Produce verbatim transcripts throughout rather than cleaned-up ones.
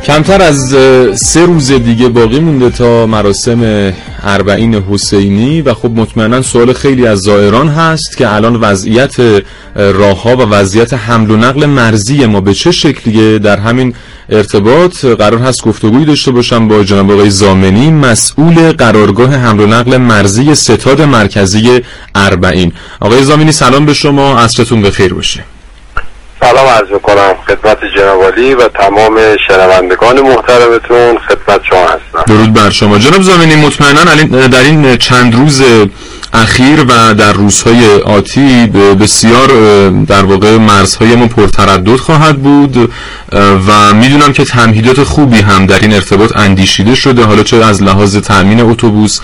کمتر از سه روز دیگه باقی مونده تا مراسم اربعین حسینی و خب مطمئنا سوال خیلی از زائران هست که الان وضعیت راه‌ها و وضعیت حمل و نقل مرزی ما به چه شکلیه. در همین ارتباط قرار هست گفتگویی داشته باشم با جناب آقای ضامنی، مسئول قرارگاه حمل و نقل مرزی ستاد مرکزی اربعین. آقای ضامنی سلام به شما، عصرتون بخیر باشه. سلام عرض میکنم خدمت جناب عالی و تمام شنوندگان محترمتون، خدمت شما هستم. درود بر شما جناب ضامنی. مطمئنا در این چند روز اخیر و در روزهای آتی بسیار در واقع مرزهای ما پرتردد خواهد بود و میدونم که تمهیدات خوبی هم در این ارتباط اندیشیده شده، حالا چه از لحاظ تامین اتوبوس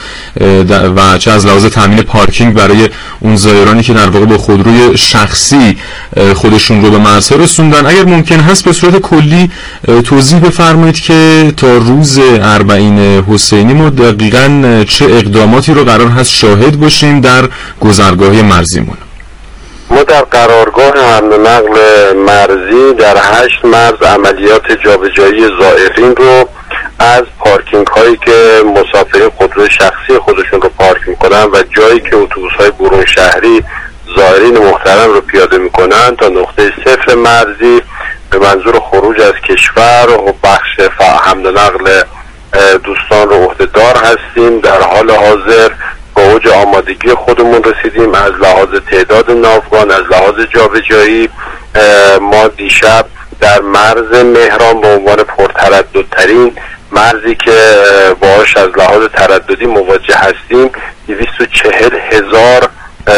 و چه از لحاظ تامین پارکینگ برای اون زائرانی که در واقع با خودروی شخصی خودشون رو به مرزها رسوندن. اگر ممکن هست به صورت کلی توضیح بفرمایید که تا روز اربعین حسینی ما دقیقاً چه اقداماتی رو قرار هست شاهد باشیم در گذرگاه مرزیمون. ما در قرارگاه حمل و نقل مرزی در هشت مرز عملیات جابجایی زائرین رو از پارکینگ هایی که مسافرین خودروی شخصی خودشون رو پارک میکنن و جایی که اتوبوس های برون شهری زائرین محترم رو پیاده میکنن تا نقطه صفر مرزی به منظور خروج از کشور و بخش حمل و نقل دوستان رو عهده‌دار هستیم. در حال حاضر با اوج آمادگی خودمون رسیدیم از لحاظ تعداد ناوگان، از لحاظ جابجایی. ما دیشب در مرز مهران به عنوان پرترددترین مرزی که باهاش از لحاظ ترددی مواجه هستیم دویست و چهل هزار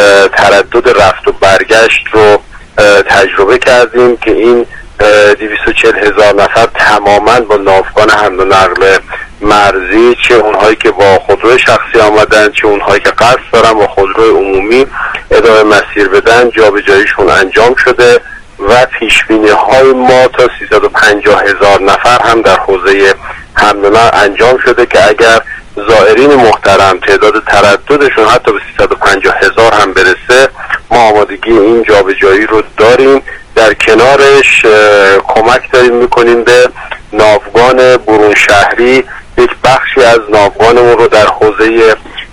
تردد رفت و برگشت رو تجربه کردیم که این دویست و چهل هزار نفر تماما با ناوگان حمل و نقل مرزی، چه اونهایی که با خودروی شخصی آمدن چه اونهایی که قصد دارن با خودروی عمومی ادامه مسیر بدن، جابجاییشون انجام شده و پیشبینی های ما تا سیصد و پنجاه هزار نفر هم در حوزه حمل و نقل انجام شده که اگر زائرین محترم تعداد ترددشون حتی به سیصد و پنجاه هزار هم برسه ما آمادگی این جابجایی رو داریم. در کنارش کمک داریم میکنیم به ناوگان برون شهری. یک بخشی از ناوگانمون رو در حوزه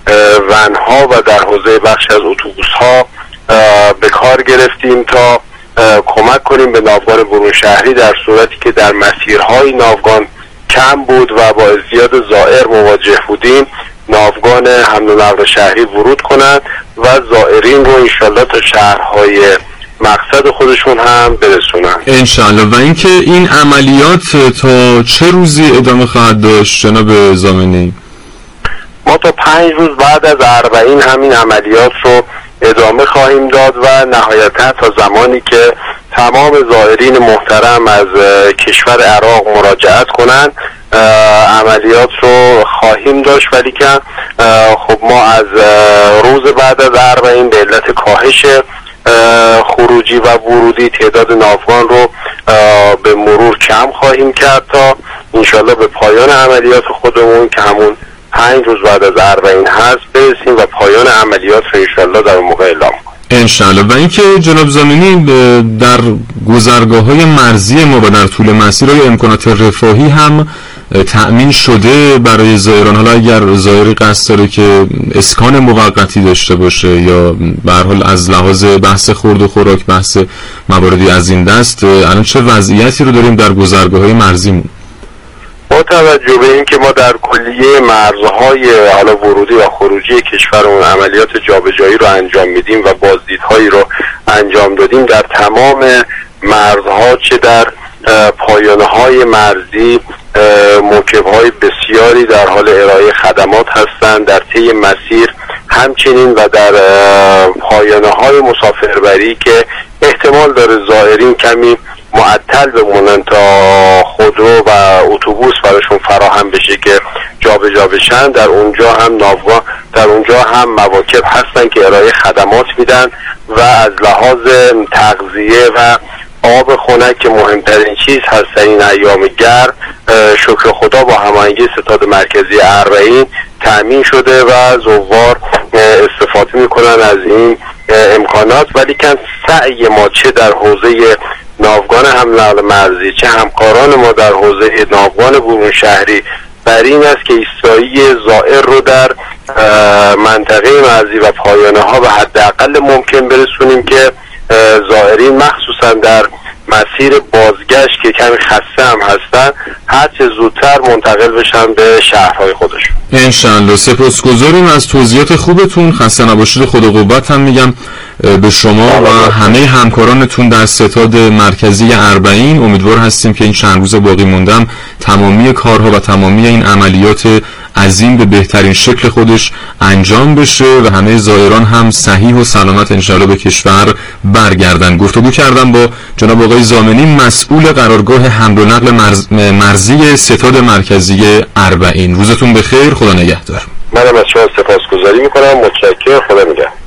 ونها و در حوزه بخشی از اتوبوس ها به کار گرفتیم تا کمک کنیم به ناوگان برون شهری در صورتی که در مسیرهای ناوگان کم بود و با ازدیاد زائر مواجه بودیم ناوگان حمل و نقل شهری ورود کنند و زائرین رو انشالله تا شهرهای مقصد خودشون هم برسونن انشالله. و اینکه این عملیات تا چه روزی ادامه خواهد داشت جناب ضامنی؟ ما تا پنج روز بعد از اربعین همین عملیات رو ادامه خواهیم داد و نهایتا تا زمانی که تمام زائرین محترم از کشور عراق مراجعت کنند عملیات رو خواهیم داشت. ولی که خب ما از روز بعد از اربعین به علت کاهش خروجی و ورودی تعداد ناوگان رو به مرور کم خواهیم کرد تا انشالله به پایان عملیات خودمون که همون پنج روز بعد از اربعین هست برسیم و پایان عملیات رو انشالله در موقع اعلام کنیم انشالله. و اینکه جناب ضامنی در گذرگاه‌های مرزی ما و در طول مسیر های امکانات رفاهی هم تأمین شده برای زائران؟ حالا اگر زائری قصد داره که اسکان موقتی داشته باشه یا به هر حال از لحاظ بحث خورد و خوراک بحث مواردی از این دست، الان چه وضعیتی رو داریم در گذرگاه‌های مرزیمون؟ با توجه به این که ما در کلیه مرزهای حالا ورودی و خروجی کشورمون عملیات جابجایی رو انجام میدیم و بازدیدهایی رو انجام دادیم در تمام مرزها، چه در پایانه‌های مرزی موکب‌های بسیاری در حال ارائه خدمات هستند در طی مسیر، همچنین و در پایانه‌های مسافربری که احتمال داره زائرین کمی معطل بمونن تا خودرو و اتوبوس براشون فراهم بشه که جابجا بشن. در اونجا هم ناوگان در اونجا هم مواکب هستن که ارائه خدمات میدن و از لحاظ تغذیه و آب خنک که مهمترین چیز هست در این ایام گرم شکر خدا با هماهنگی ستاد مرکزی اربعین تأمین شده و زوار استفاده میکنن از این امکانات. ولی که سعی ما چه در حوزه ناوگان حمل نقل مرزی چه همکاران ما در حوزه ناوگان برون شهری بر این است که ایستایی زائر رو در منطقه مرزی و پایانه ها به حداقل ممکن برسونیم که زائرین مخصوصا در مسیر بازگشت که کمی خسته هم هستن هر چه زودتر منتقل بشن به شهرهای خودشون. انشالله. سپاسگزاریم از توضیحات خوبتون. خسته نباشید. خدا قوت هم میگم به شما و همه همکارانتون در ستاد مرکزی اربعین. امیدوار هستیم که این چند روز باقی موندم تمامی کارها و تمامی این عملیات عظیم به بهترین شکل خودش انجام بشه و همه زائران هم صحیح و سلامت انشاءالله به کشور برگردن. گفتگو کردم با جناب آقای ضامنی، مسئول قرارگاه حمل و نقل مرز... مرزی ستاد مرکزی اربعین. روزتون بخیر. خدا نگهدار. منم از شما سپاسگزاری میکنم. متشکرم. خدا نگهدار.